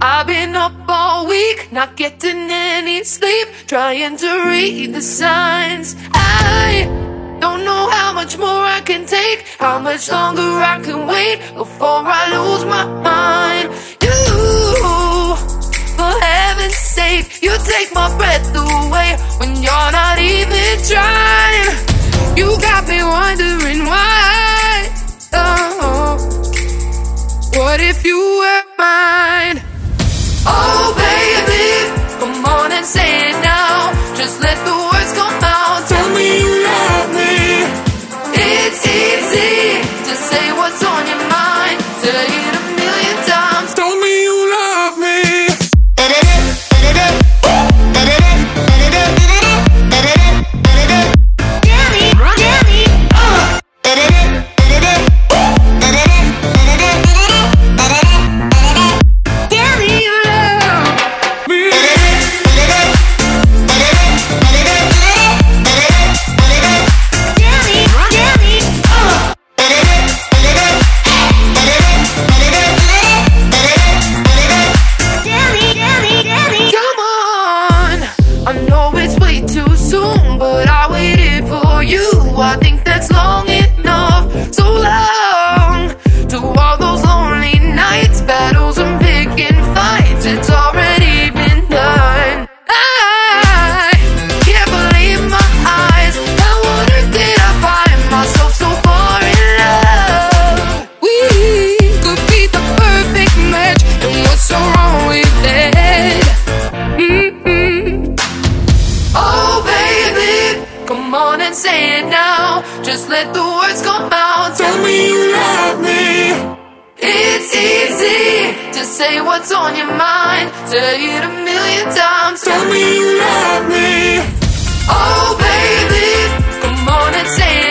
I've been up all week, not getting any sleep, trying to read the signs. I don't know how much more I can take, how much longer I can wait before I lose my mind. You, for heaven's sake, you take my breath away when you're not even trying. You got me wondering why. Oh, what if you were mine? Oh baby, come on and say it now. Just let the words come out. Tell me you love me. It's easy to say what's on your mind. Say it a million times. Tell me you love me. I think that's long enough, so long. To all those lonely nights, battles and picking fights, it's already been done. I can't believe my eyes. How on earth did I find myself so far in love? We could be the perfect match, and what's so wrong with it? Oh baby, come on and say it now. Just let the words come out. Tell me you love me. It's easy to say what's on your mind. Say it a million times. Tell me you love me. Oh baby, come on and say it.